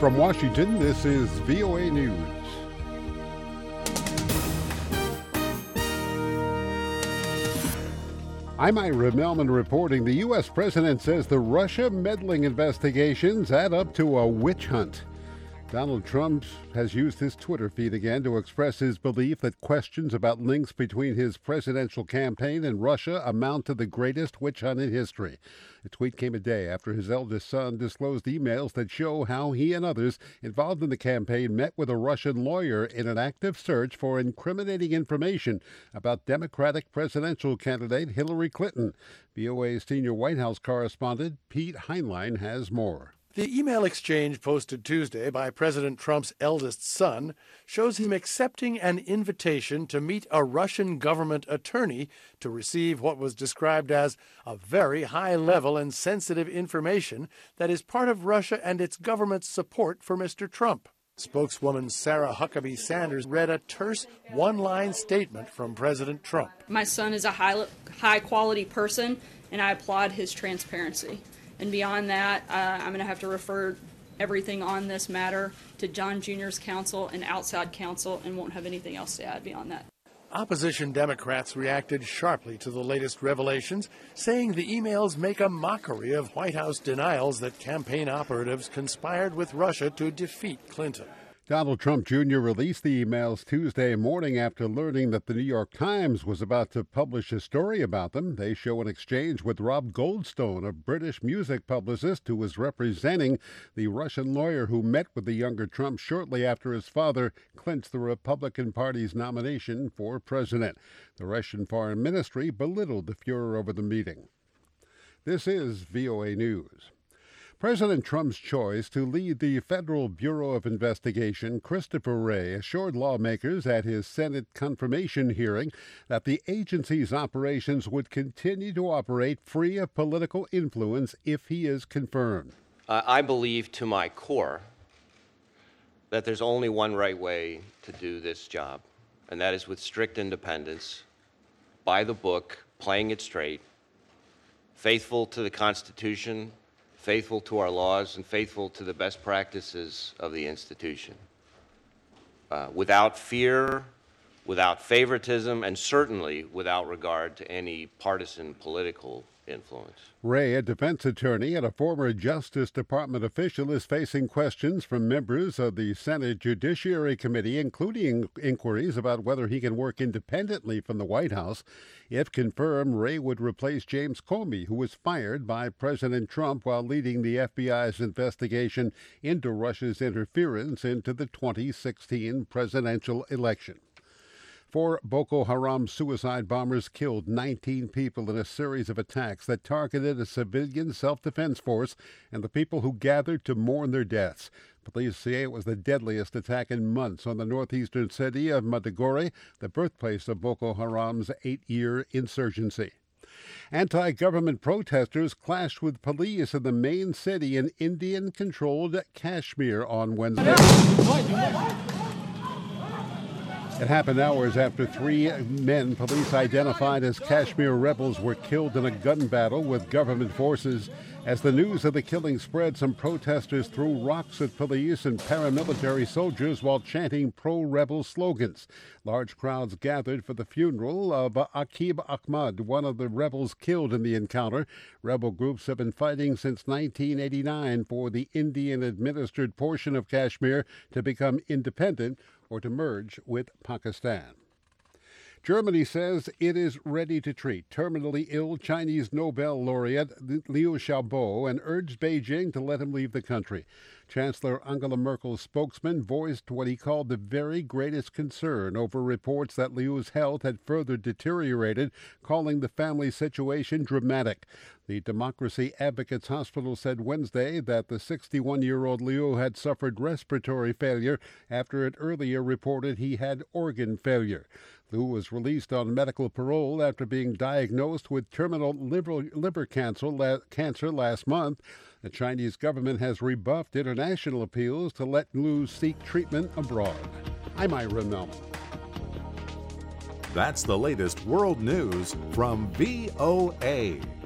From Washington, this is VOA News. I'm Ira Melman reporting. The U.S. president says the Russia meddling investigations add up to a witch hunt. Donald Trump has used his Twitter feed again to express his belief that questions about links between his presidential campaign and Russia amount to the greatest witch hunt in history. The tweet came a day after his eldest son disclosed emails that show how he and others involved in the campaign met with a Russian lawyer in an active search for incriminating information about Democratic presidential candidate Hillary Clinton. VOA's senior White House correspondent Pete Heinlein has more. The email exchange posted Tuesday by President Trump's eldest son shows him accepting an invitation to meet a Russian government attorney to receive what was described as a very high-level and sensitive information that is part of Russia and its government's support for Mr. Trump. Spokeswoman Sarah Huckabee Sanders read a terse one-line statement from President Trump. My son is a high-quality person, and I applaud his transparency. And beyond that, I'm going to have to refer everything on this matter to John Jr.'s counsel and outside counsel and won't have anything else to add beyond that. Opposition Democrats reacted sharply to the latest revelations, saying the emails make a mockery of White House denials that campaign operatives conspired with Russia to defeat Clinton. Donald Trump Jr. released the emails Tuesday morning after learning that the New York Times was about to publish a story about them. They show an exchange with Rob Goldstone, a British music publicist who was representing the Russian lawyer who met with the younger Trump shortly after his father clinched the Republican Party's nomination for president. The Russian Foreign Ministry belittled the furor over the meeting. This is VOA News. President Trump's choice to lead the Federal Bureau of Investigation, Christopher Wray, assured lawmakers at his Senate confirmation hearing that the agency's operations would continue to operate free of political influence if he is confirmed. I believe to my core that there's only one right way to do this job, and that is with strict independence, by the book, playing it straight, faithful to the Constitution, faithful to our laws, and faithful to the best practices of the institution. Without fear, without favoritism, and certainly without regard to any partisan political influence. Wray, a defense attorney and a former Justice Department official, is facing questions from members of the Senate Judiciary Committee, including inquiries about whether he can work independently from the White House. If confirmed, Wray would replace James Comey, who was fired by President Trump while leading the FBI's investigation into Russia's interference into the 2016 presidential election. 4 Boko Haram suicide bombers killed 19 people in a series of attacks that targeted a civilian self-defense force and the people who gathered to mourn their deaths. Police say it was the deadliest attack in months on the northeastern city of Maiduguri, the birthplace of Boko Haram's 8-year insurgency. Anti-government protesters clashed with police in the main city in Indian-controlled Kashmir on Wednesday. It happened hours after 3 men police identified as Kashmir rebels were killed in a gun battle with government forces. As the news of the killing spread, some protesters threw rocks at police and paramilitary soldiers while chanting pro-rebel slogans. Large crowds gathered for the funeral of Aqib Ahmad, one of the rebels killed in the encounter. Rebel groups have been fighting since 1989 for the Indian-administered portion of Kashmir to become independent or to merge with Pakistan. Germany says it is ready to treat terminally ill Chinese Nobel laureate Liu Xiaobo and urged Beijing to let him leave the country. Chancellor Angela Merkel's spokesman voiced what he called the very greatest concern over reports that Liu's health had further deteriorated, calling the family's situation dramatic. The Democracy Advocates Hospital said Wednesday that the 61-year-old Liu had suffered respiratory failure after it earlier reported he had organ failure. Liu was released on medical parole after being diagnosed with terminal liver cancer last month. The Chinese government has rebuffed international appeals to let Liu seek treatment abroad. I'm Ira Melman. That's the latest world news from VOA.